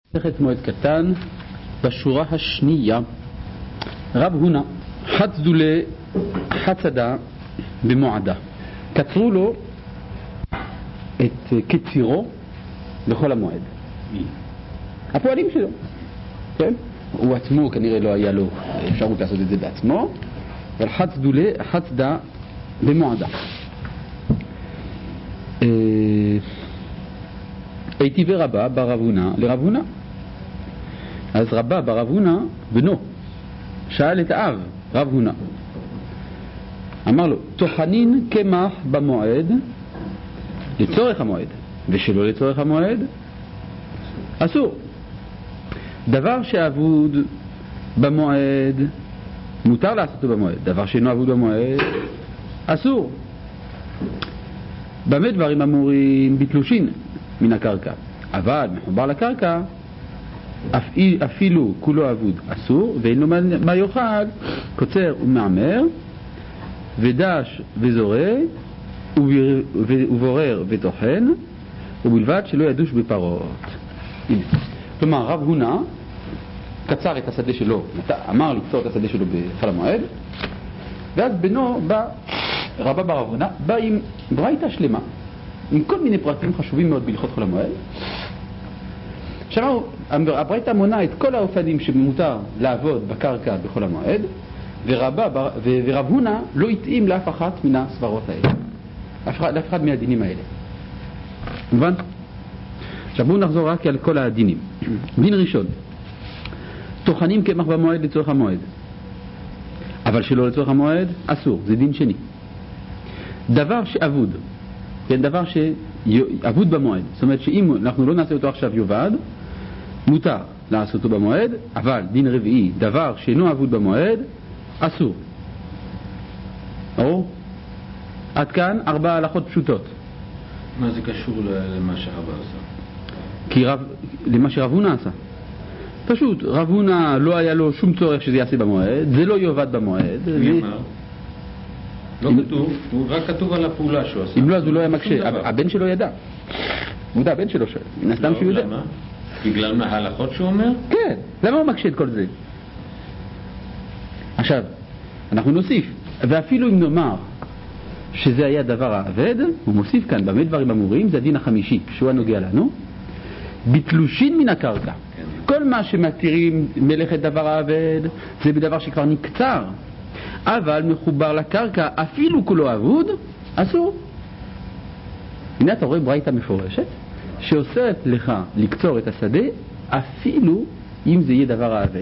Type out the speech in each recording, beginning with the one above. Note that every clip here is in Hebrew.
מסכת מועד קטן בשורה השנייה. רב הונא חצדולה חצדה במועדה, קצרו לו את קצירו בכל המועד. הפועלים שלו, כן? הוא עצמו כנראה לא היה לו אפשרות לעשות את זה בעצמו, אבל חצדולה חצדה במועדה. היטיבי רבה ברב הונא לרב הונא. אז רבה ברב הונא בנו שאל את האב רב הונא, אמר לו: טוחנין קמח במועד לצורך המועד ושלא לצורך המועד אסור. דבר שאבוד במועד מותר לעשותו במועד, דבר שאינו אבוד במועד אסור. במה דברים אמורים? בתלושין מן הקרקע, אבל מחובר לקרקע אפילו כולו אבוד אסור, ואין לו מה יאכל, קוצר ומעמר ודש וזורע ובורר וטוחן, ובלבד שלא ידוש בפרות. כלומר רב הונא קצר את השדה שלו, אמר לקצור את השדה שלו בחול המועד, ואז בנו בא רבה ברב הונא בא עם ברייתא שלמה עם כל מיני פרטים חשובים מאוד בהלכות חול המועד. עכשיו הברייתא מונה את כל האופנים שמותר לעבוד בקרקע בחול המועד, ורב הונא לא התאים לאף אחת מן הסברות האלה, לאף אחד מהדינים האלה. מובן? עכשיו בואו נחזור רק על כל הדינים. דין ראשון, טוחנים קמח במועד לצורך המועד, אבל שלא לצורך המועד אסור, זה דין שני. דבר שאבוד, כן, דבר שאבוד במועד, זאת אומרת שאם אנחנו לא נעשה אותו עכשיו יובד, מותר לעשות אותו במועד, אבל דין רביעי, דבר שאינו אבוד במועד אסור. או עד כאן 4 הלכות פשוטות. מה זה קשור למה שרבה עשה? כי למה שרב הונא עשה פשוט, רב הונא לא היה לו שום צורך שזה יעשה במועד, זה לא יובד במועד. מי אמר? לא כתוב, הוא רק כתוב על הפעולה שהוא עשה. אם לא, אז הוא לא היה מקשה. הבן שלו ידע. הוא יודע, הבן שלו שואל. נסתם שהוא יודע. למה? בגלל מההלכות שהוא אומר? כן, למה הוא מקשה את כל זה? עכשיו, אנחנו נוסיף, ואפילו אם נאמר שזה היה דבר העבד, הוא מוסיף כאן, במה דברים אמורים, זה הדין החמישי, שהוא הנוגע לנו, בתלושין מן הקרקע. כל מה שמתירים מלאכת דבר העבד, זה בדבר שכבר נקצר, אבל מחובר לקרקע, אפילו כולו אבוד, אסור. הנה אתה רואה ברייתא מפורשת, שאוסרת לך לקצור את השדה, אפילו אם זה יהיה דבר העבד.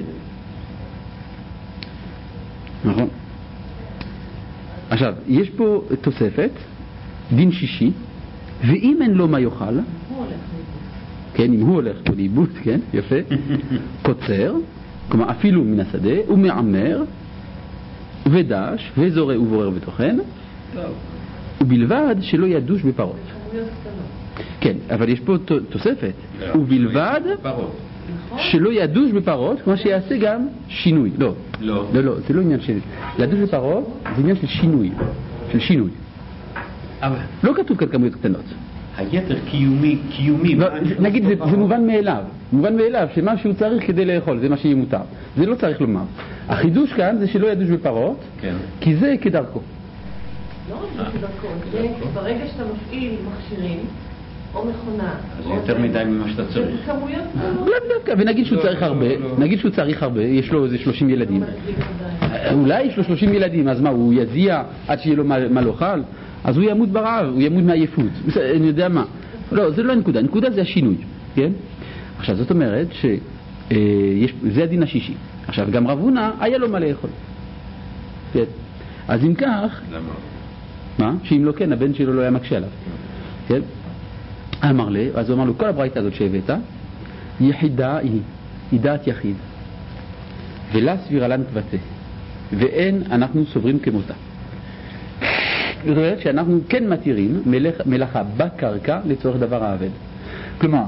נכון? עכשיו, יש פה תוספת, דין שישי, ואם אין לו מה יאכל, כן, אם הוא הולך פה לאיבוד, כן, יפה, קוצר, כלומר אפילו מן השדה, הוא מעמר, ודש, וזורע ובורר וטוחן, ובלבד שלא ידוש בפרות. כן, אבל יש פה תוספת, ובלבד שלא ידוש בפרות, כמו שיעשה גם שינוי. לא, זה לא עניין של לדוש בפרות, זה עניין של שינוי. לא כתוב כאן כמויות קטנות. היתר קיומי. נגיד, זה מובן מאליו שמה שהוא צריך כדי לאכול, זה מה שיהיה מותר. זה לא צריך לומר. החידוש כאן זה שלא ידוש בפרות, כי זה כדרכו. לא רק זה כדרכו, זה ברגע שאתה מפעיל מכשירים או מכונה, זה יותר מדי ממה שאתה צריך. זה כמויות לא דווקא, ונגיד שהוא צריך הרבה, נגיד שהוא צריך הרבה, יש לו איזה 30 ילדים. אולי יש לו 30 ילדים, אז מה, הוא יזיע עד שיהיה לו מה לאכול? אז הוא ימות ברעב, הוא ימות מעייפות, אני יודע מה. לא, זה לא הנקודה, הנקודה זה השינוי, כן? עכשיו זאת אומרת זה הדין השישי. עכשיו גם רב הונא היה לו מה לאכול, כן? אז אם כך, למה? מה? שאם לא כן, הבן שלו לא היה מקשה עליו, כן? אמר לי, אז הוא אמר לו, כל הברייתא הזאת שהבאת, יחידה היא דעת יחיד, ולה סבירה לן תבטא, ואין אנחנו סוברים כמותה. זאת אומרת שאנחנו כן מתירים מלאכה בקרקע לצורך דבר העבד. כלומר,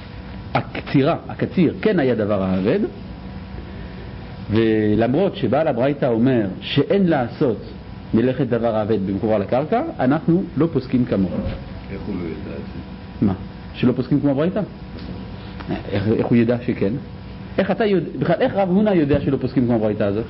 הקציר כן היה דבר העבד, ולמרות שבעל הברייתא אומר שאין לעשות מלאכת דבר העבד במקובר לקרקע, אנחנו לא פוסקים כמוהו. איך הוא לא ידע את זה? מה? שלא פוסקים כמו הברייתא? איך הוא ידע שכן? איך אתה יודע, בכלל איך רב הונא יודע שלא פוסקים כמו הברייתא הזאת?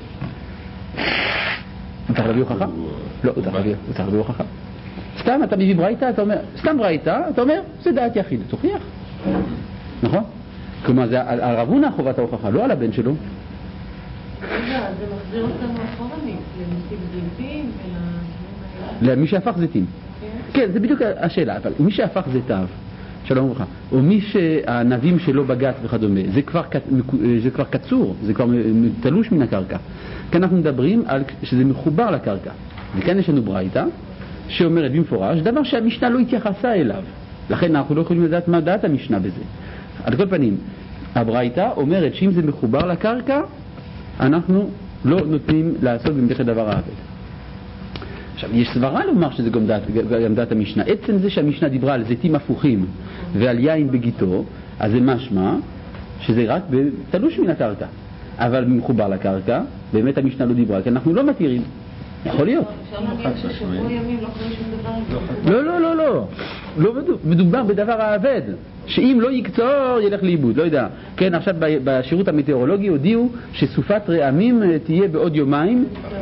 הוא צריך להביא הוכחה? לא, הוא צריך להביא הוכחה. סתם אתה מביא ברייתא, אתה אומר, סתם ברייתא, אתה אומר, זה דעת יחיד, תוכיח. נכון? כלומר, זה על רב הונא חובת ההוכחה, לא על הבן שלו. זה מחזיר אותנו אחורנית, למסיק זיתים למי שהפך זיתים. כן, זה בדיוק השאלה, אבל מי שהפך זיתיו, שלום וברכה, או מי שהענבים שלו בגת וכדומה, זה כבר קצור, זה כבר תלוש מן הקרקע. כאן אנחנו מדברים על שזה מחובר לקרקע. וכאן יש לנו ברייתא שאומרת במפורש דבר שהמשנה לא התייחסה אליו. לכן אנחנו לא יכולים לדעת מה דעת המשנה בזה. על כל פנים, הברייתא אומרת שאם זה מחובר לקרקע, אנחנו לא נותנים לעשות במלאכת דבר העבד. עכשיו, יש סברה לומר שזה גם דעת המשנה. עצם זה שהמשנה דיברה על זיתים הפוכים ועל יין בגיתו, אז זה משמע שזה רק תלוש מן הקרקע. אבל מחובר לקרקע, באמת המשנה לא דיברה, כי אנחנו לא מתירים. יכול להיות. אפשר להגיד ששבוע ימים לא קורה שום דבר. לא מדובר בדבר העבד, שאם לא יקצור ילך לאיבוד, לא יודע. כן, עכשיו בשירות המטאורולוגי הודיעו שסופת רעמים תהיה בעוד יומיים.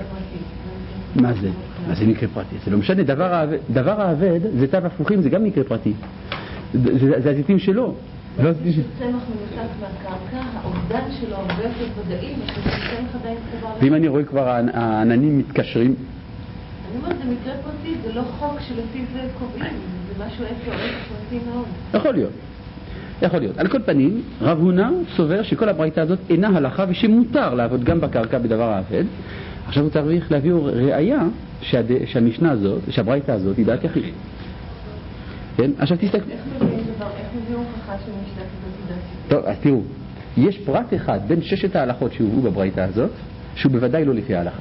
מה זה? מה זה מקרה פרטי? זה לא משנה, דבר העבד, זיתיו הפוכים, זה גם מקרה פרטי. זה הזיתים שלו. צמח מנותק מהקרקע, האובדן שלו הרבה יותר ודאי, שצמח עדיין חובר. ואם אני רואה כבר העננים מתקשרים? אני אומרת, זה מקרה פרטי, זה לא חוק שלפיו קובעים, זה משהו פרטי מאוד. יכול להיות. על כל פנים, רב הונא סובר שכל הברייתא הזאת אינה הלכה ושמותר לעבוד גם בקרקע בדבר העבד. עכשיו הוא צריך להביא ראיה שהמשנה הזאת, שהברייתא הזאת היא דעת יחיד. כן? עכשיו תסתכל. איך מביאו הוכחה שהמשנה כזאת היא דעת? טוב, אז תראו, יש פרט אחד בין 6 ההלכות שהובאו בברייתא הזאת, שהוא בוודאי לא לפי ההלכה.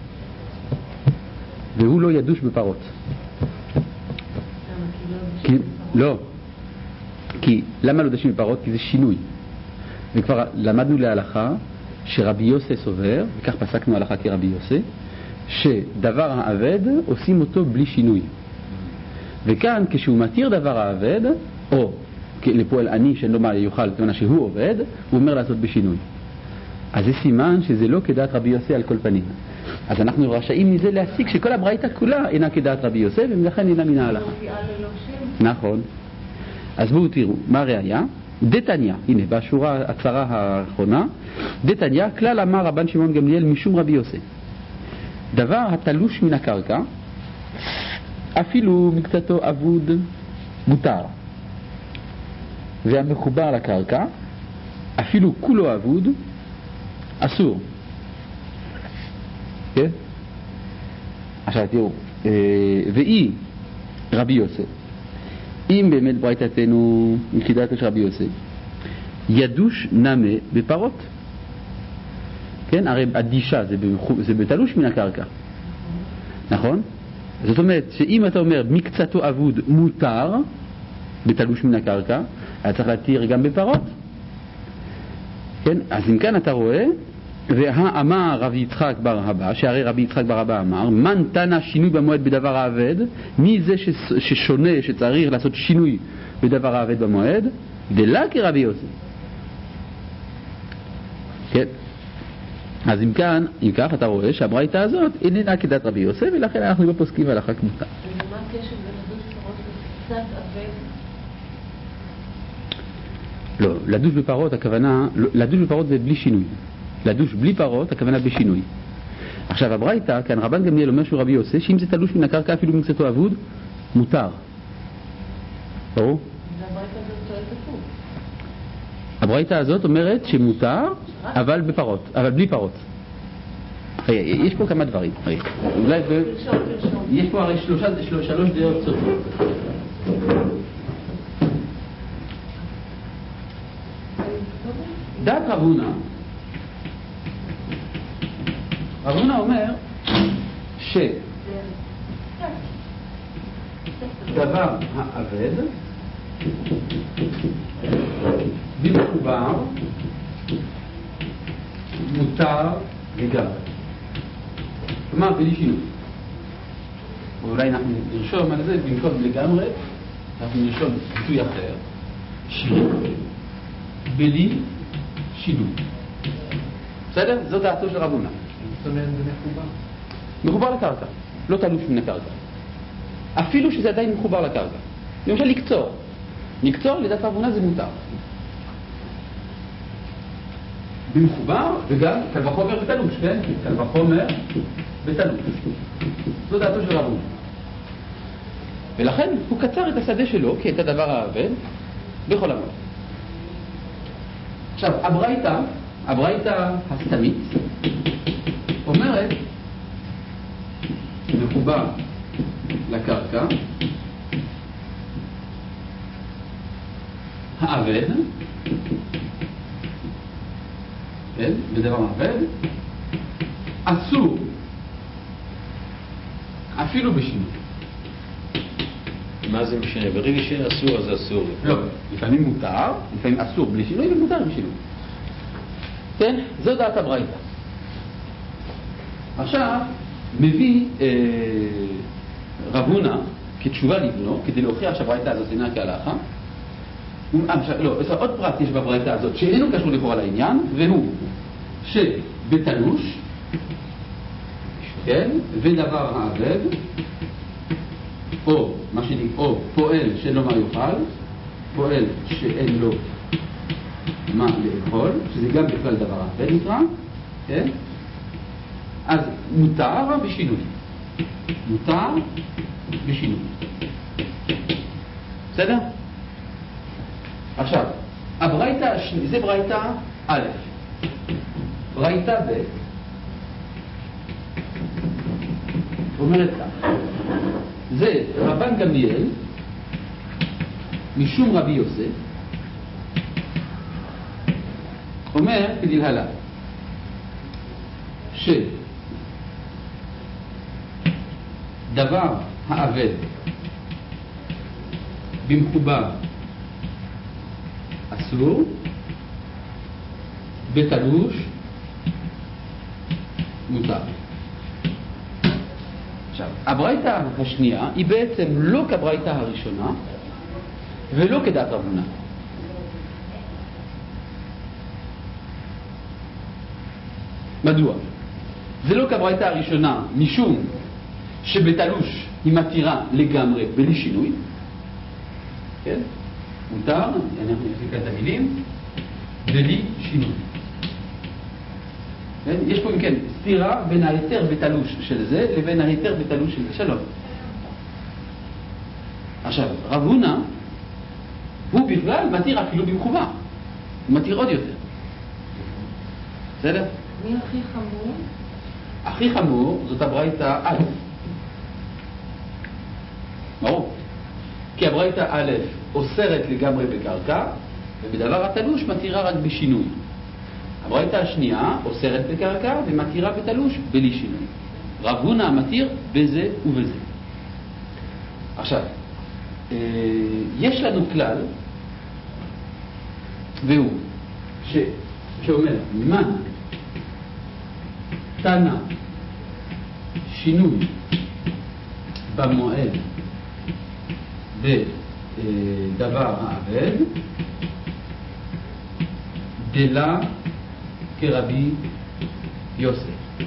והוא לא ידוש בפרות. לא. כי למה לא דשים בפרות? כי זה שינוי. וכבר למדנו להלכה שרבי יוסי סובר, וכך פסקנו הלכה כרבי יוסי, שדבר העבד עושים אותו בלי שינוי. וכאן כשהוא מתיר דבר העבד, או לפועל עני שאין לו מה יוכל, כמובן שהוא עובד, הוא אומר לעשות בשינוי. אז זה סימן שזה לא כדעת רבי יוסי על כל פנים. אז אנחנו רשאים מזה להסיק שכל הברייתא כולה אינה כדעת רבי יוסי, ולכן אינה מן ההלכה. נכון. אז בואו תראו, מה הראיה? דתניא, הנה בשורה הצרה האחרונה, דתניא, כלל אמר רבן שמעון גמליאל משום רבי יוסי. דבר התלוש מן הקרקע, אפילו מקצתו אבוד מותר. והמחובר לקרקע, אפילו כולו אבוד, אסור. כן? עכשיו תראו, ואי רבי יוסי, אם באמת ברייתתנו מכדעתו של רבי יוסי, ידוש נמה בפרות. כן? הרי הדישה זה בתלוש מן הקרקע. נכון? זאת אומרת שאם אתה אומר מקצתו אבוד מותר בתלוש מן הקרקע, היה צריך להתיר גם בפרות. כן? אז אם כאן אתה רואה, והאמר רבי יצחק בר הבא, שהרי רבי יצחק בר הבא אמר, מן תנא שינוי במועד בדבר העבד, מי זה ששונה, שצריך לעשות שינוי בדבר העבד במועד, דלה כרבי יוסי. כן? אז אם כך אתה רואה שהברייתא הזאת איננה כדעת רבי יוסי, ולכן אנחנו לא פוסקים הלכה כמותה. ומה הקשר בין לדוש פרות וקצת עבד? לא, לדוש בפרות הכוונה, לדוש בפרות זה בלי שינוי. לדוש בלי פרות הכוונה בשינוי. עכשיו הברייתא, כאן רבן גמליאל אומר שהוא רבי יוסי, שאם זה תלוש מן הקרקע אפילו מקצתו אבוד, מותר. ברור? הברייתא הזאת אומרת שמותר, אבל בפרות, אבל בלי פרות. יש פה כמה דברים. אולי יש פה הרי שלוש דעות סופיות. דעת רב הונא, רב הונא אומר שדבר העבד במחובר מותר לגמרי. כלומר בלי שינוי. ואולי אנחנו נרשום על זה במקום לגמרי, אנחנו נרשום ביטוי אחר, בלי שינוי. בסדר? זו דעתו של רב הונא. מחובר לקרקע, לא תלוש מן הקרקע. אפילו שזה עדיין מחובר לקרקע. למשל לקצור. לקצור לדעת רב הונא זה מותר. במחובר וגם קל וחומר ותלוש, כן? קל וחומר ותלוש. זו דעתו של רב הונא. ולכן הוא קצר את השדה שלו, כי את הדבר האבד, בכל המועד. עכשיו, הברייתא הסתמית אומרת מחובר לקרקע האבד, כן, בדבר האבד, אסור אפילו בשינוי. מה זה משנה? ברגע שאסור אז אסור. לא, לפעמים מותר, לפעמים אסור בלי שינוי ומותר עם שינוי. כן? זו דעת הברייתא. עכשיו מביא רב הונא כתשובה לבנו, כדי להוכיח שהברייתא הזאת אינה כהלכה. לא, עוד פרט יש בברייתא הזאת שאיננו קשור לכאורה לעניין, והוא שבתלוש, כן, ודבר האבד, או מה שנקרא, או פועל שאין לו מה יאכל, פועל שאין לו מה לאכול, שזה גם בכלל דבר האבד נקרא, כן? אז מותר בשינוי. מותר בשינוי. בסדר? עכשיו, הברייתא השנייה, זה ברייתא א', ברייתא ב', אומרת כך, זה רבן גמליאל משום רבי יוסף אומר כדלהלן שדבר האבד במחובר אסור, בתלוש מותר. עכשיו, הברייתא השנייה היא בעצם לא כברייתא הראשונה ולא כדעת רב הונא. מדוע? זה לא כברייתא הראשונה משום שבתלוש היא מתירה לגמרי בלי שינוי, כן? מותר, אנחנו נפסיק את המילים, בלי שינוי. כן? יש פה אם כן סתירה בין ההיתר בתלוש של זה לבין ההיתר בתלוש של זה. שלום. עכשיו, רב הונא הוא בכלל מתיר אפילו במחובר. הוא מתיר עוד יותר. בסדר? מי הכי חמור? הכי חמור זאת הברייתא א'. ברור. כי הברייתא א' אוסרת לגמרי בקרקע, ובדבר התלוש מתירה רק בשינוי. הברייתא השנייה אוסרת בקרקע ומתירה בתלוש בלי שינוי. רב הונא מתיר בזה ובזה. עכשיו, יש לנו כלל, והוא שאומר, מה תנא שינוי במועד בדבר האבד דלה כרבי יוסף.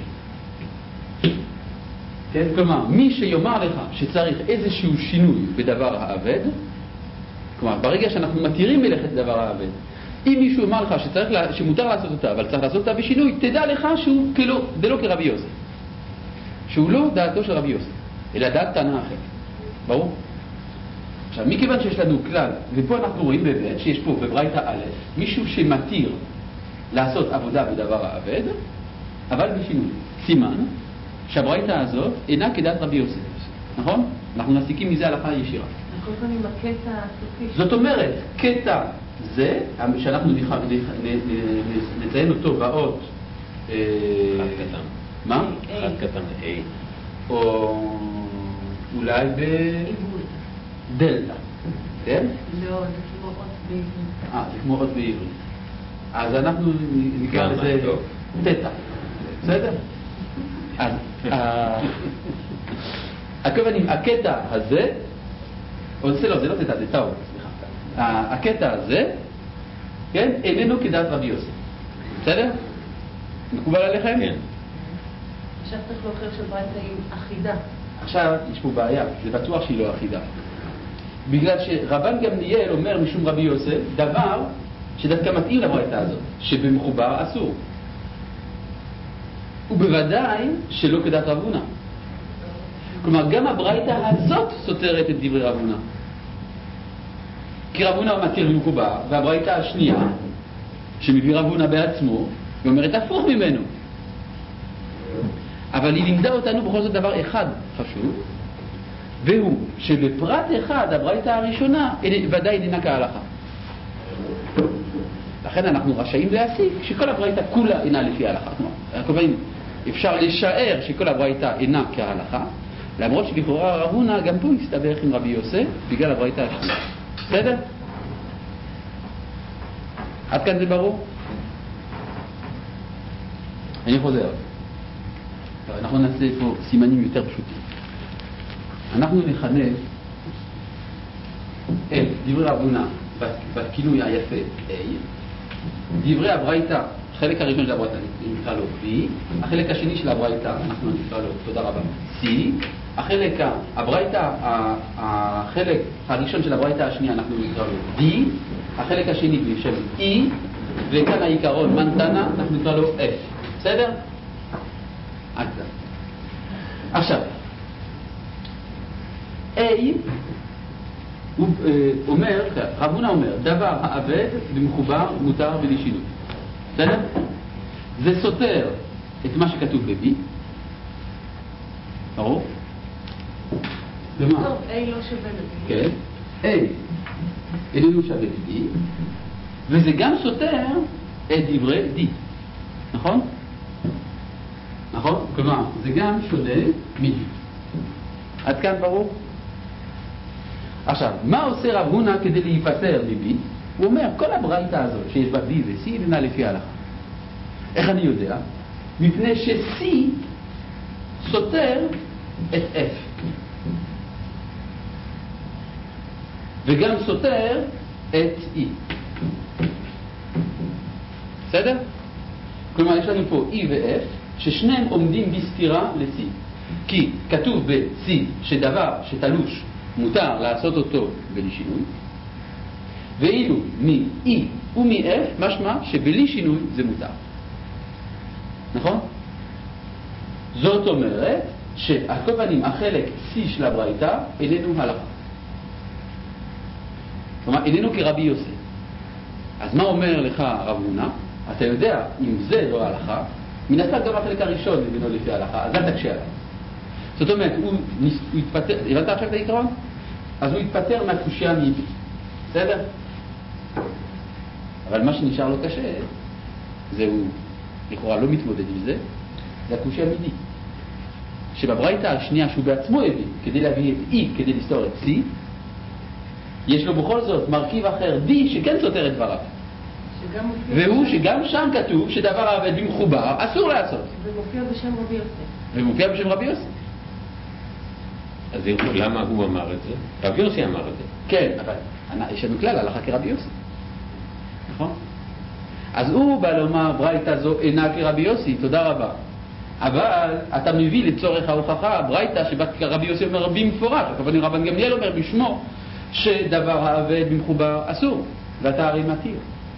כן? כלומר, מי שיאמר לך שצריך איזשהו שינוי בדבר האבד, כלומר, ברגע שאנחנו מתירים מלאכת דבר האבד, אם מישהו אמר לך שמותר לעשות אותה, אבל צריך לעשות אותה בשינוי, תדע לך שהוא דלא כרבי יוסף. שהוא לא דעתו של רבי יוסף, אלא דעת תנא אחרת. ברור? עכשיו, מכיוון שיש לנו כלל, ופה אנחנו רואים באמת שיש פה בברייתא א', מישהו שמתיר לעשות עבודה בדבר האבד, אבל בשינוי. סימן שהברייתא הזאת אינה כדעת רבי יוסף. נכון? אנחנו נסיקים מזה הלכה ישירה. כל פעם עם הקטע הסופי. זאת אומרת, קטע זה, שאנחנו נציין אותו באות אחד קטן. מה? אחד קטן A. או אולי בדלתא. כן? לא, זה כמו אות בעברית. זה כמו אות בעברית. אז אנחנו נקרא לזה תטא. בסדר? אז הכוונים, הקטע הזה, או זה לא תטא, זה טאו, סליחה. הקטע הזה כן? איננו כדעת רבי יוסי. בסדר? מקובל עליכם? כן. עכשיו צריך להוכיח שברייתא היא אחידה. עכשיו יש פה בעיה, זה בטוח שהיא לא אחידה. בגלל שרבן גמליאל אומר משום רבי יוסף דבר שדווקא מתאים לברייתא הזאת, שבמחובר אסור. ובוודאי שלא כדעת רב הונא. כלומר, גם הברייתא הזאת סותרת את דברי רב הונא. כי רב הונא מתיר במחובר, והברייתא השנייה, שמביא רב הונא בעצמו, היא אומרת הפוך ממנו. אבל היא לימדה אותנו בכל זאת דבר אחד חשוב, והוא שבפרט אחד הברייתא הראשונה ודאי איננה כהלכה. לכן אנחנו רשאים להסיק שכל הברייתא כולה אינה לפי ההלכה. כלומר, אפשר לשער שכל הברייתא אינה כהלכה, למרות שלכאורה רב הונא גם פה הסתבך עם רבי יוסף בגלל הברייתא השנייה. בסדר? עד כאן זה ברור? אני חוזר. אנחנו נעשה פה סימנים יותר פשוטים. אנחנו נכנה את דברי רב הונא בכינוי היפה A, דברי הברייתא, החלק הראשון של הברייתא נקרא לו B, החלק השני של הברייתא אנחנו נקרא לו, תודה רבה, C, החלק הראשון של הברייתא השנייה אנחנו נקרא לו D, החלק השני בשם E, וכאן העיקרון מנתנה אנחנו נקרא לו F. בסדר? עד כאן. עכשיו, A הוא אומר, רב הונא אומר, דבר העבד במחובר מותר בלי שינוי. בסדר? זה סותר את מה שכתוב ב-B. ברור? למה? טוב, A לא שווה ל-B. כן. A איננו שווה ל-B, וזה גם סותר את דברי D. נכון? נכון? כלומר, זה גם שונה מ-D. עד כאן ברור? עכשיו, מה עושה רב הונא כדי להיפטר מ-B? הוא אומר, כל הברייתא הזאת שיש בה B ו-C אינה לפי ההלכה. איך אני יודע? מפני ש-C סותר את F. וגם סותר את E. בסדר? כלומר, יש לנו פה E ו-F, ששניהם עומדים בסתירה ל-C. כי כתוב ב-C שדבר שתלוש מותר לעשות אותו בלי שינוי, ואילו מ-E ומ-F משמע שבלי שינוי זה מותר. נכון? זאת אומרת שהכוונים החלק C של הברייתא איננו הלכה. כלומר, איננו כרבי יוסף. אז מה אומר לך רב הונא? אתה יודע, אם זה לא הלכה, מן הסתם גם החלק הראשון אינו לפי ההלכה, אז אל תקשה עליו. זאת אומרת, הוא התפטר, הבנת עכשיו את העיקרון? אז הוא התפטר מהקושיה מ-B. בסדר? אבל מה שנשאר לו קשה, זהו, לכאורה לא מתמודד עם זה, זה הקושיה מ-D. שבברייתא השנייה שהוא בעצמו הביא, כדי להביא את E, כדי לסתור את C, יש לו בכל זאת מרכיב אחר D שכן סותר את דבריו. והוא שגם שם כתוב שדבר העבד במחובר אסור לעשות. ומופיע בשם רבי יוסף. ומופיע בשם רבי יוסף. אז למה הוא אמר את זה? רבי יוסי אמר את זה. כן, אבל יש לנו כלל הלכה כרבי יוסי. נכון? אז הוא בא לומר ברייתא זו אינה כרבי יוסי, תודה רבה. אבל אתה מביא לצורך ההוכחה ברייתא שבה רבי יוסי אומר במפורש, הכוונה רבן גמליאל אומר בשמו שדבר העבד במחובר אסור, ואתה הרי מתיר.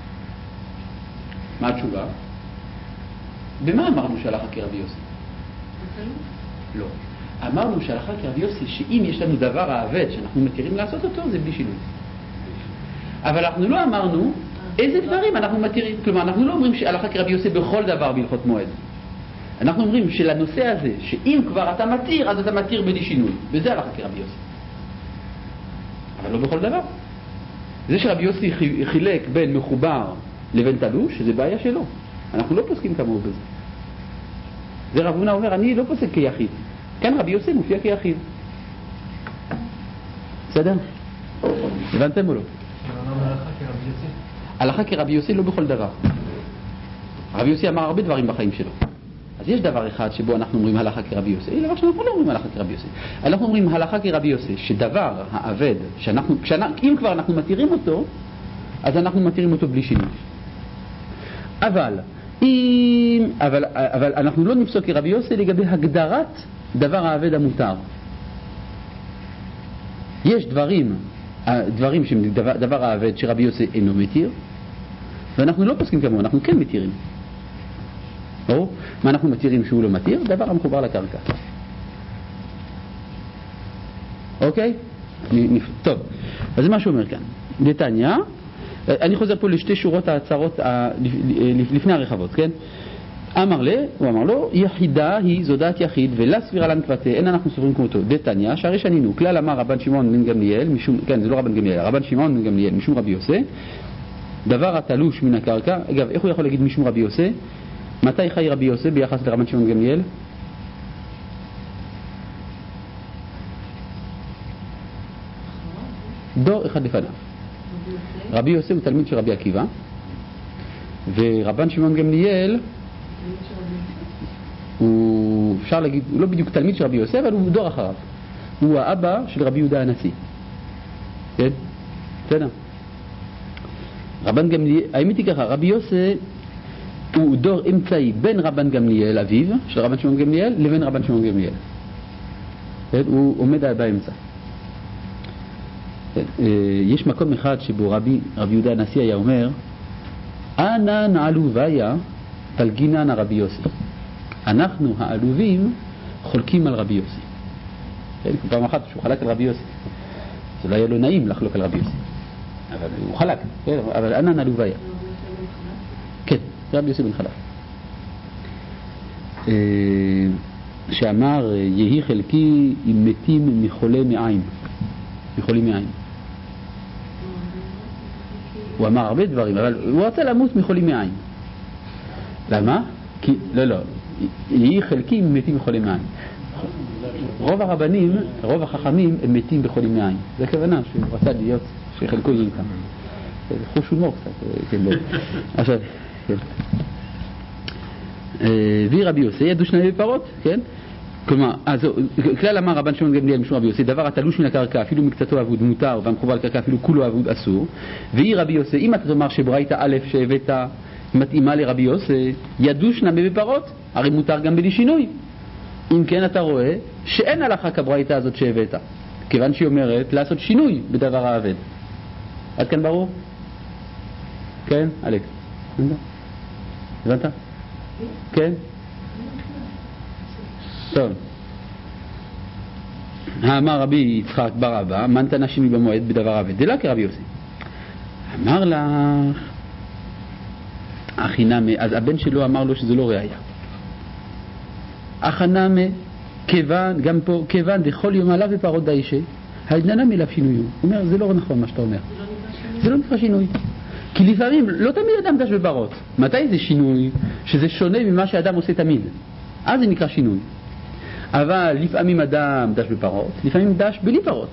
מה התשובה? במה אמרנו שהלכה כרבי יוסי? לא. אמרנו שהלכה כרבי יוסי שאם יש לנו דבר העבד שאנחנו מתירים לעשות אותו זה בלי שינוי. אבל אנחנו לא אמרנו איזה דברים אנחנו מתירים. כלומר, אנחנו לא אומרים שהלכה כרבי יוסי בכל דבר בהלכות מועד. אנחנו אומרים שלנושא הזה שאם כבר אתה מתיר אז אתה מתיר בלי שינוי, וזה הלכה כרבי יוסי. אבל לא בכל דבר. זה שרבי יוסי חילק בין מחובר לבין תלוש, שזה בעיה שלו. אנחנו לא פוסקים כמוהו בזה. זה רב הונא אומר, אני לא פוסק כיחיד. כאן רבי יוסי מופיע כיחיד. בסדר? הבנתם או לא? הלכה כרבי יוסי לא בכל דבר. רבי יוסי אמר הרבה דברים בחיים שלו. אז יש דבר אחד שבו אנחנו אומרים הלכה כרבי יוסי, דבר שאנחנו לא אומרים הלכה כרבי יוסי. אנחנו אומרים הלכה כרבי יוסי, שדבר העבד, אם כבר אנחנו מתירים אותו, אז אנחנו מתירים אותו בלי שינוי. אבל אנחנו לא נפסוק כרבי יוסי לגבי הגדרת דבר העבד המותר. יש דברים שהם דבר העבד שרבי יוסי אינו מתיר, ואנחנו לא פוסקים כמוהו, אנחנו כן מתירים. ברור? מה אנחנו מתירים שהוא לא מתיר? דבר המחובר לקרקע. אוקיי? טוב, אז זה מה שהוא אומר כאן. דתניא, אני חוזר פה לשתי שורות ההצהרות לפני הרחבות, כן? הוא אמר לו, יחידה היא זו דעת יחיד ולה סבירה לנקבתה, אין אנחנו סוברים כמותו. דתניא, שהרי שנינו, כלל אמר רבן שמעון בן גמליאל, כן, זה לא רבן גמליאל, רבן שמעון בן גמליאל, משום רבי יוסי, דבר התלוש מן הקרקע. אגב, איך הוא יכול להגיד משום רבי יוסי? מתי חי רבי יוסי ביחס לרבן שמעון בן גמליאל? דור אחד לפניו. רבי יוסי הוא תלמיד של רבי עקיבא, ורבן שמעון גמליאל הוא, אפשר להגיד, הוא לא בדיוק תלמיד של רבי יוסי, אבל הוא דור אחריו. הוא האבא של רבי יהודה הנשיא. כן? בסדר. רבן גמליאל, האמת היא ככה, רבי יוסי הוא דור אמצעי בין רבן גמליאל אביו של רבן שמעון גמליאל לבין רבן שמעון גמליאל. כן? הוא עומד באמצע. יש מקום אחד שבו רבי יהודה הנשיא היה אומר, אנא נעלוביה תלגינן רבי יוסי. אנחנו העלובים חולקים על רבי יוסי. כן, פעם אחת שהוא חלק על רבי יוסי, זה לא היה לו נעים לחלוק על רבי יוסי, אבל הוא חלק, כן, אבל אנא נעלוביה. כן, רבי יוסי בן חלף, שאמר יהי חלקי עם מתים מחולי מעיים, מחולים מעיים. הוא אמר הרבה דברים, אבל הוא רצה למות מחולים מעיים. למה? כי, לא, יהי חלקי עם מתים מחולים מעיים. רוב הרבנים, רוב החכמים הם מתים בחולים מעיים. זה הכוונה שהוא רצה להיות, שחלקו יהיה איתם. זה חוש הומור קצת. עכשיו, והיא רבי יוסי ידעו שני פרות, כן? כלומר, כלל אמר רבן שמעון גמליאל משום רבי יוסי, דבר התלוש מן הקרקע אפילו מקצתו אבוד מותר, והמחובר לקרקע אפילו כולו אבוד אסור. והיא רבי יוסי, אם אתה תאמר שברייתא א' שהבאת מתאימה לרבי יוסי, ידעו שני בפרות, הרי מותר גם בלי שינוי. אם כן אתה רואה שאין הלכה כברייתא הזאת שהבאת, כיוון שהיא אומרת לעשות שינוי בדבר העבד. עד כאן ברור? כן, אלכס? הבנת? כן? טוב. אמר רבי יצחק בר אבא, מנת נשים במועד בדבר עבד, דלה כרבי יוסי. אמר לך, אחינמי, אז הבן שלו אמר לו שזה לא ראיה. אחינמי, כיוון, גם פה, כיוון דכל יום עליו ופרות דיישה, העדננה מילה שינוי. הוא אומר, זה לא נכון מה שאתה אומר. זה לא נקרא שינוי. כי לפעמים, לא תמיד אדם דש בפרות. מתי זה שינוי? שזה שונה ממה שאדם עושה תמיד. אז זה נקרא שינוי. אבל לפעמים אדם דש בפרות, לפעמים דש בלי פרות.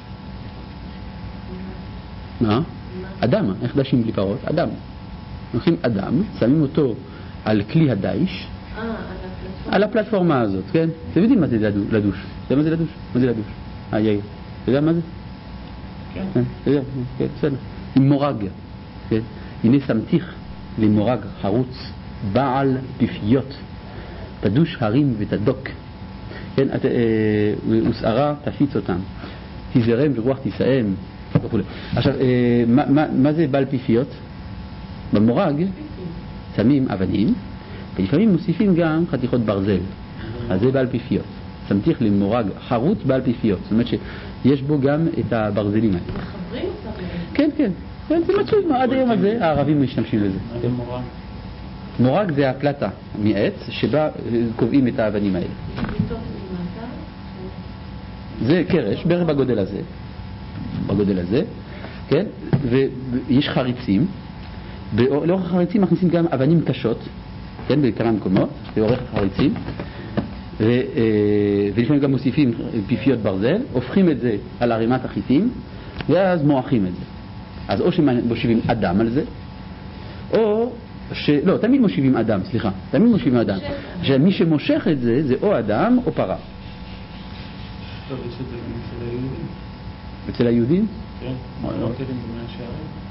מה? אדם, איך דשים בלי פרות? אדם. לוקחים אדם, שמים אותו על כלי הדייש, על הפלטפורמה הזאת, כן? אתם יודעים מה זה לדוש? אתה יודע מה זה לדוש? מה זה לדוש? יאיר. אתה יודע מה זה? כן. אתה יודע, כן, בסדר. עם מורג, כן? הנה שמתיך למורג חרוץ, בעל פפיות, תדוש הרים ותדוק. כן, ושערה תפיץ אותם, תזרם ורוח תישאם וכו'. עכשיו, מה זה בעל פיפיות? במורג שמים אבנים, ולפעמים מוסיפים גם חתיכות ברזל. אז זה בעל פיפיות. שמתיך למורג חרוץ בעל פיפיות. זאת אומרת שיש בו גם את הברזלים האלה. מחברים אותם? כן, כן. זה מצוי, עד היום הזה הערבים משתמשים לזה. מה זה מורג? מורג זה הפלטה מעץ שבה קובעים את האבנים האלה. זה קרש, בערך בגודל הזה, כן? ויש חריצים, לאורך החריצים מכניסים גם אבנים קשות, כן? בכמה מקומות, לאורך החריצים, ולפעמים גם מוסיפים פיפיות ברזל, הופכים את זה על ערימת החיטים, ואז מועכים את זה. אז או שמושיבים אדם על זה, או לא, תמיד מושיבים אדם, סליחה, תמיד מושיבים אדם. שמי שמושך את זה, זה או אדם או פרה. טוב, יש את זה גם אצל היהודים. אצל היהודים? כן, לא כלים במאה שערים.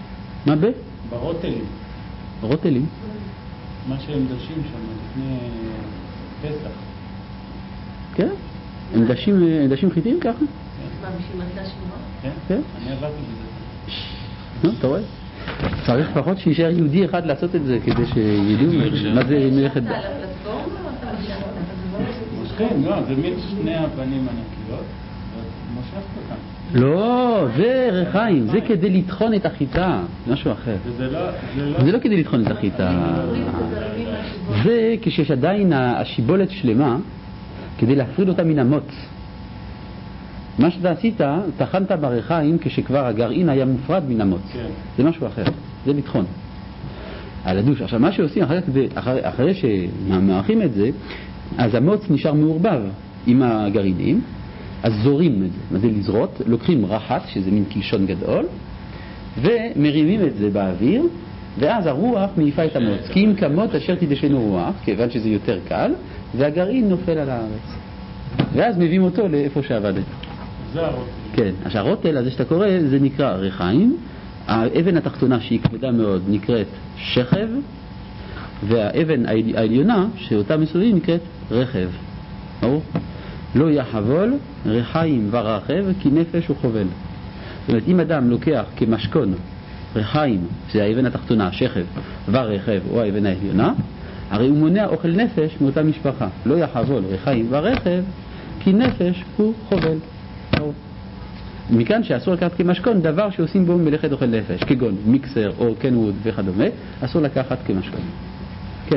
מה ב? ברוטלים. רוטלים? מה שהם דשים שם לפני פסח. כן? הם דשים חיטים ככה? מה, בשביל מטלה שמורה? כן? כן? אני עבדתי בזה. אתה רואה? צריך פחות שישאר יהודי אחד לעשות את זה כדי שידעו מה זה מלאכת... אתה על הפלטפורמה או אתה משך? כן, לא, זה שני אבנים ענקיות, ומושך אותם. לא, זה ריחיים, זה כדי לטחון את החיטה, זה משהו אחר. זה לא כדי לטחון את החיטה, זה כשיש עדיין השיבולת שלמה כדי להפריד אותה מן המוץ. מה שאתה עשית, טחנת בריחיים כשכבר הגרעין היה מופרד מן המוץ. זה משהו אחר, זה לטחון על הדוש. עכשיו מה שעושים אחרי שמערכים את זה, אז המוץ נשאר מעורבב עם הגרעינים, אז זורים את זה. מה זה לזרות? לוקחים רחת, שזה מין קישון גדול, ומרימים את זה באוויר, ואז הרוח מעיפה את המוץ. כי אם כמות אשר תדשנו רוח, כיוון שזה יותר קל, והגרעין נופל על הארץ. ואז מביאים אותו לאיפה שעבדת. זה הרוטל. כן, עכשיו הרוטל הזה שאתה קורא, זה נקרא ריחיים. האבן התחתונה שהיא כבדה מאוד נקראת שכב, והאבן העליונה שאותה מסובבים נקראת רכב. ברור? לא יחבול ריחיים ורחב כי נפש הוא חובל. זאת אומרת, אם אדם לוקח כמשכון ריחיים, שזה האבן התחתונה, שכב ורכב או האבן העליונה, הרי הוא מונע אוכל נפש מאותה משפחה. לא יחבול ריחיים ורכב כי נפש הוא חובל. ברור? מכאן שאסור לקחת כמשכון דבר שעושים בו מלאכת אוכל נפש, כגון מיקסר או קנווד וכדומה, אסור לקחת כמשכון. כן.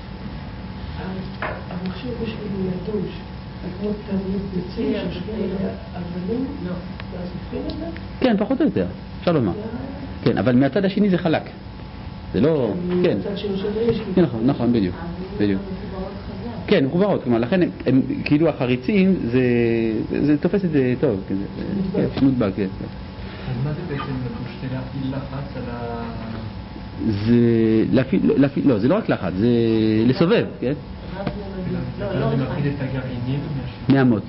המחשב בשביל לדוש, כמו תמיד בציר ששביל אבנים, ואז הופכים את זה? כן, פחות או יותר, אפשר לומר. כן, אבל מהצד השני זה חלק. זה לא... כן. מהצד של יש... נכון, בדיוק. כן, מחוברות, כלומר, לכן הם כאילו החריצים, זה תופס את זה טוב, כן, מודבק, כן. אז מה זה בעצם לדוש? זה להפעיל לחץ על ה... זה להפעיל, לא, זה לא רק לחץ, זה לסובב, כן? זה מפעיל את הגרעינים מהמוץ.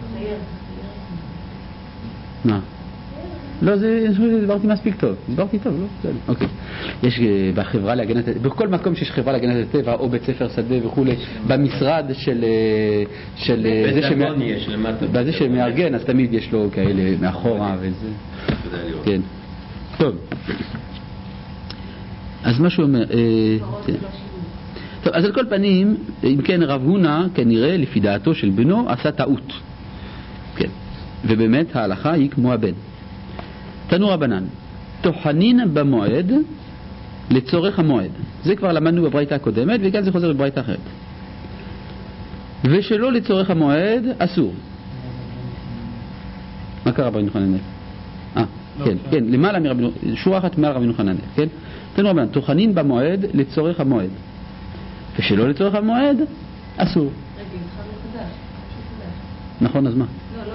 מה? לא, זה הסברתי מספיק טוב. הסברתי טוב, לא? בסדר. אוקיי. יש בחברה להגנת... בכל מקום שיש חברה להגנת הטבע, או בית ספר שדה וכו', במשרד של... בזה שמארגן, אז תמיד יש לו כאלה מאחורה וזה. כן. טוב. אז מה שהוא אומר... טוב, אז על כל פנים, אם כן רב הונא, כנראה, לפי דעתו של בנו, עשה טעות. כן. ובאמת ההלכה היא כמו הבן. תנו רבנן, טוחנין במועד לצורך המועד. זה כבר למדנו בברייתא הקודמת, וכאן זה חוזר בברייתא אחרת. ושלא לצורך המועד אסור. מה קרה רבי יוחנן? כן, למעלה מרבי, שורה אחת מעל רבי יוחנן, כן? תנו רבנן, טוחנין במועד לצורך המועד. ושלא לצורך המועד אסור. נכון, אז מה?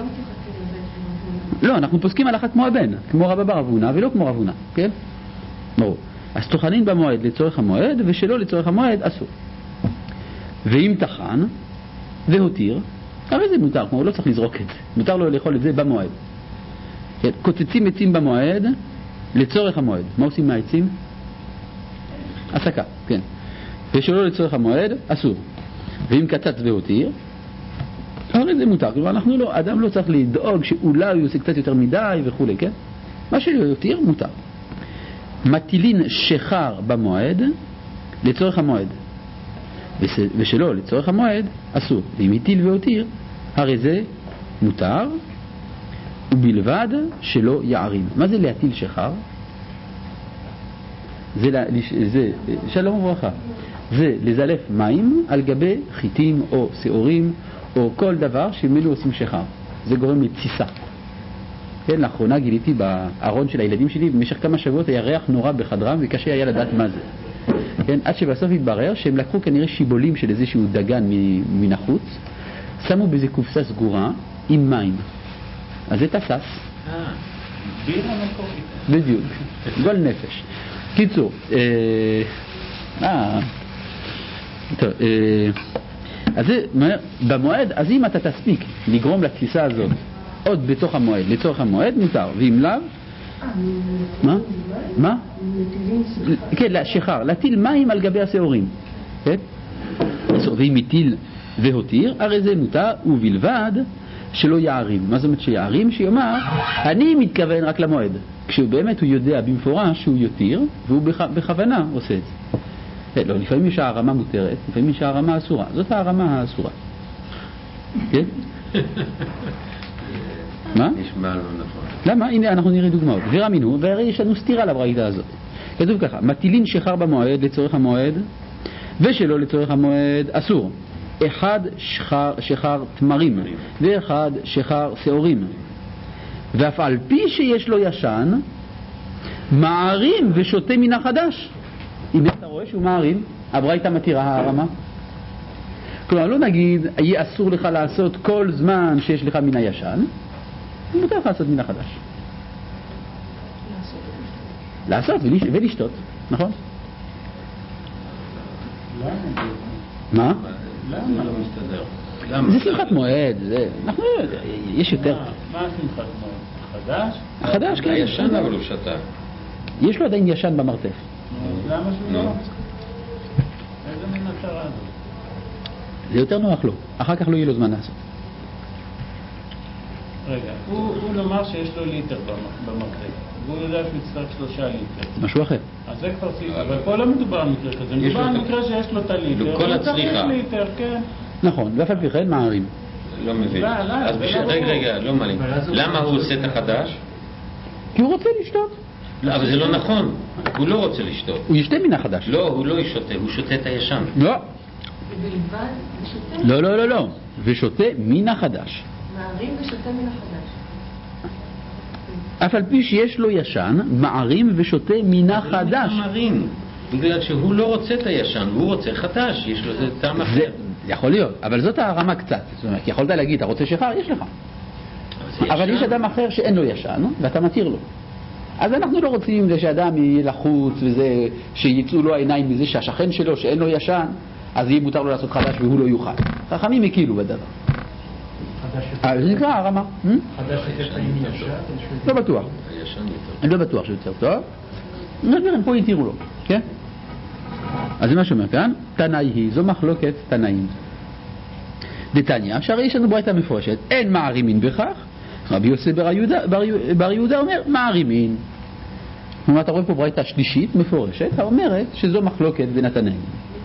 לא, אנחנו פוסקים הלכה כמו הבן, כמו רבא בר אבונה ולא כמו רב הונא, כן? ברור. אז טוחנין במועד לצורך המועד ושלא לצורך המועד אסור. ואם טחן והותיר, הרי זה מותר, כמו הוא לא צריך לזרוק את זה, מותר לו לאכול את זה במועד. כן? קוצצים עצים במועד לצורך המועד. מה עושים מהעצים? הסקה, כן. ושלא לצורך המועד אסור. ואם קצץ והותיר, הרי זה מותר, כלומר אנחנו לא, אדם לא צריך לדאוג שאולי הוא עושה קצת יותר מדי וכו', כן? מה שיותר מותר. מטילין שחר במועד לצורך המועד, ושלא לצורך המועד אסור. ואם הטיל והותיר, הרי זה מותר, ובלבד שלא יערים. מה זה להטיל שחר? זה שלום וברכה. זה לזלף מים על גבי חיטים או שעורים או כל דבר שממנו עושים שחר. זה גורם לתסיסה. כן, לאחרונה גיליתי בארון של הילדים שלי, במשך כמה שבועות היה ריח נורא בחדרם וקשה היה לדעת מה זה. כן, עד שבסוף התברר שהם לקחו כנראה שיבולים של איזשהו דגן מן החוץ, שמו בזה קופסה סגורה עם מים. אז זה תסס. בירה מקורית. בדיוק. גול נפש. קיצור, טוב, אז זה במועד, אז אם אתה תספיק לגרום לתסיסה הזאת עוד בתוך המועד, לצורך המועד, מותר, ואם לאו, מה? כן, שחר, להטיל מים על גבי השעורים. כן? ואם הטיל והותיר, הרי זה מותר, ובלבד שלא יערים. מה זאת אומרת שיערים? שיאמר, אני מתכוון רק למועד. כשבאמת הוא יודע במפורש שהוא יותיר, והוא בכוונה עושה את זה. לא, לפעמים יש הערמה מותרת, לפעמים יש הערמה אסורה. זאת הערמה האסורה. כן? מה? נשמע לא נכון. למה? הנה אנחנו נראה דוגמאות. ורמינו, והרי יש לנו סתירה לברייתא הזאת. כתוב ככה, מטילין שחר במועד לצורך המועד, ושלא לצורך המועד אסור. אחד שחר תמרים, ואחד שחר שעורים. ואף על פי שיש לו ישן, מערים ושותה מן החדש. אם אתה רואה שהוא מערים, הברייתא מתירה הערמה. כלומר, לא נגיד, יהיה אסור לך לעשות כל זמן שיש לך מן הישן, מותר לך לעשות מן החדש. לעשות ולשתות, נכון? מה? למה לא מסתדר? זה שמחת מועד, יש יותר. מה שמחת מועד? חדש? החדש, כן. הישן אבל הוא שתה. יש לו עדיין ישן במרתף. למה שהוא לא? איזה מין הצהרה הזאת? זה יותר נוח לו, אחר כך לא יהיה לו זמן לעשות. רגע, הוא לומר שיש לו ליטר במרתף, והוא יודע שהוא יצטרך 3 ליטר. משהו אחר. אז זה כבר סיפור, אבל פה לא מדובר על מקרה כזה, מדובר על מקרה שיש לו את הליטר, כל הצריכה. ליטר, כן. נכון, ואף על פי כן מערים. לא מבין. אז רגע, לא מעלים. למה הוא עושה את החדש? כי הוא רוצה לשתות. אבל זה לא נכון, הוא לא רוצה לשתות. הוא ישתה מן החדש. לא, הוא לא ישותה, הוא שותה את הישן. לא. ובלבד ושותה? לא. ושותה מן החדש. מערים ושותה מן החדש. אף על פי שיש לו ישן, מערים ושותה מן החדש. מערים, בגלל שהוא לא רוצה את הישן, הוא רוצה חדש, יש לו זה טעם אחר. יכול להיות, אבל זאת הרמה קצת. זאת אומרת, יכולת להגיד, אתה רוצה שחר? יש לך. אבל יש אדם אחר שאין לו ישן, ואתה מתיר לו. אז אנחנו לא רוצים שאדם יהיה לחוץ וזה, שיצאו לו העיניים מזה שהשכן שלו שאין לו ישן, אז יהיה מותר לו לעשות חדש והוא לא יוכל. חכמים הקילו בדבר. זה נקרא הרמה. חדש יותר עם ישן? לא בטוח. אני לא בטוח שהוא יותר טוב. נסבירים, פה יתירו לו. כן? אז זה מה שאומר כאן, תנאי היא, זו מחלוקת תנאים. דתניא, שהרי יש לנו ברייתא מפורשת, אין מערימין בכך. רבי יוסי בר יהודה אומר, מערימין. כלומר, אתה רואה פה ברייתא שלישית מפורשת, האומרת שזו מחלוקת בין התנאים.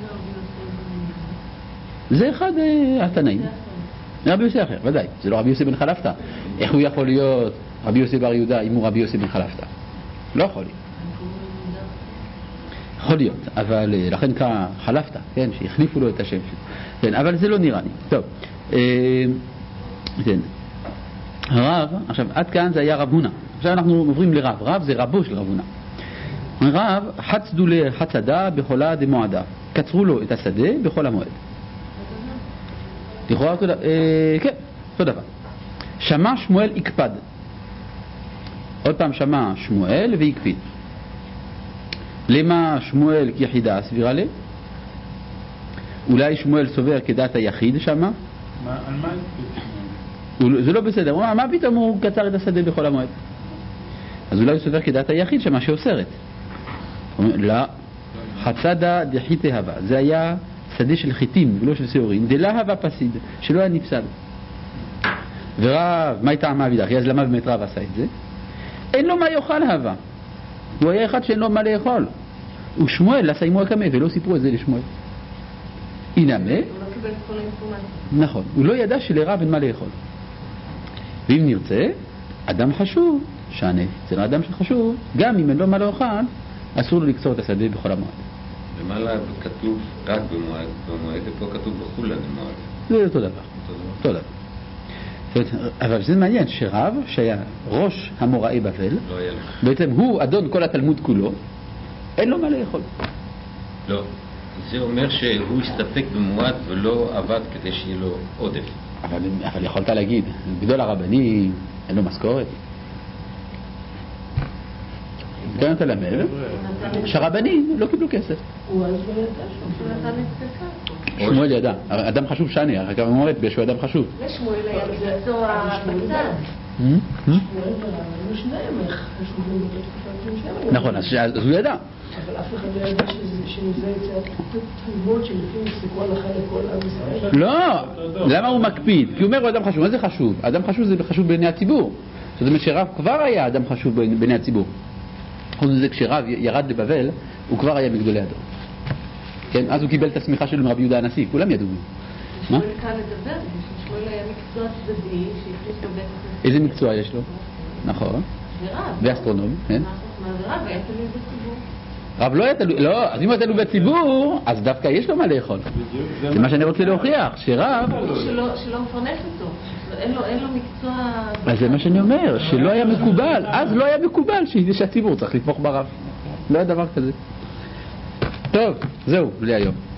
זה אחד התנאים. רבי יוסי אחר, ודאי. זה לא רבי יוסי בן חלפתא. איך הוא יכול להיות רבי יוסי בר יהודה אם הוא רבי יוסי בן חלפתא? לא יכול להיות. יכול להיות, אבל לכן קרא חלפתא, כן, שהחליפו לו את השם שלו. כן, אבל זה לא נראה לי. טוב. כן. הרב, עכשיו עד כאן זה היה רב הונא. עכשיו אנחנו עוברים לרב. רב זה רבו של רב הונא. רב חצדו לחצדה בחולה דמועדה. קצרו לו את השדה בכל המועד. לכאורה אותו דבר. כן, אותו דבר. שמע שמואל יקפד. עוד פעם שמע שמואל ויקפיד. למה שמואל כיחידה סבירה לי? אולי שמואל סובר כדעת היחיד שמה? על מה יקפיד? זה לא בסדר. הוא אומר, מה פתאום הוא קצר את השדה בכל המועד? אז אולי הוא סובר כדעת היחיד שמה שאוסרת. הוא אומר, לא. חצדה דחיתי הווה. זה היה שדה של חיטים ולא של שעורים. דלה הווה פסיד, שלא היה נפסד. ורב, מה הייתה מה אבידך? אז למה באמת רב עשה את זה? אין לו מה יאכל הווה. הוא היה אחד שאין לו מה לאכול. ושמואל לא סיימו הקמה ולא סיפרו את זה לשמואל. הנה מה? הוא לא קיבל את כל האינפורמציה. נכון, הוא לא ידע שלרב אין מה לאכול. ואם נרצה, אדם חשוב, שענה, אצל האדם שחשוב, גם אם אין לו מה לאכול, אסור לו לקצור את השדה בכל המועד. למעלה כתוב רק במועד, ופה כתוב בכולה למועד. זה אותו דבר. אותו דבר. אבל זה מעניין שרב שהיה ראש המוראי בבל, בעצם הוא אדון כל התלמוד כולו, אין לו מה לאכול. לא, זה אומר שהוא הסתפק במועד ולא עבד כדי שיהיה לו עודף. אבל יכולת להגיד, גדול הרבנים, אין לו משכורת. כאן אתה למד שהרבנים לא קיבלו כסף. הוא אז לא ידע הוא נתן את צדקה. שמואל ידע, אדם חשוב שאני, אחר כך אומרת שהוא אדם חשוב. ושמואל היה בגללו הפצד. שמואל ורב, היו שניהם חשובים באותה תקופה, כמו שהם היו. נכון, אז הוא ידע. אבל אף אחד לא ידע שמזה יצא תלמוד שלפי נפסקו הלכה לכל עם ישראל. לא, למה הוא מקפיד? כי הוא אומר הוא אדם חשוב. מה זה חשוב? אדם חשוב זה חשוב בעיני הציבור. זאת אומרת שרב כבר היה אדם חשוב בעיני הציבור. חוץ מזה כשרב ירד לבבל, הוא כבר היה מגדולי הדור. כן, אז הוא קיבל את הסמיכה שלו מרבי יהודה הנשיא, כולם ידעו. מה? שמואל קל לדבר, שמואל היה מקצוע צדדי שהכניס לו בית הכנסת. איזה מקצוע יש לו? נכון. ורב. ואסטרונומי, כן. ורב היה תלוי בציבור. רב לא היה תלוי, לא, אז אם הוא היה תלוי בציבור, אז דווקא יש לו מה לאכול. זה מה שאני רוצה להוכיח, שרב... שלא מפרנס אותו. אין לו מקצוע... אז זה מה שאני אומר, שלא היה מקובל, אז לא היה מקובל שהציבור צריך לתמוך ברב. לא היה דבר כזה. טוב, זהו, בלי היום.